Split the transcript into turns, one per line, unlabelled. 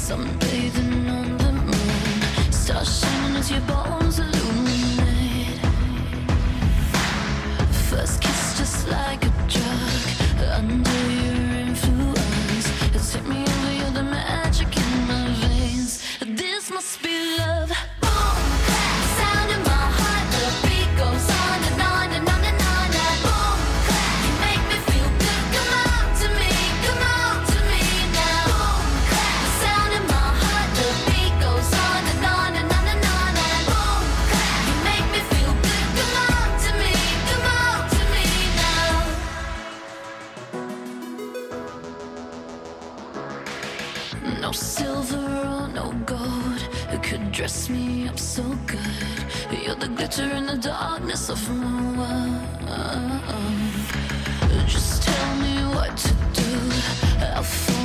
Sunbathing on the moon, stars shining as your bones illuminate. First kiss just like a drug, under your influence. It's hit me over, you're the magic in my veins. This must be love. Boom, clap, sound in my heart, the beat goes on and on and on and on. Boom, clap, you make me feel good. Come on to me now. Boom, clap, the sound in my heart, the beat goes on and on and on and on. Boom, clap, you make me feel good. Come on to me now. No silver or no gold could dress me up so good. You're the glitter in the darkness of my world. Just tell me what to do, I'll follow.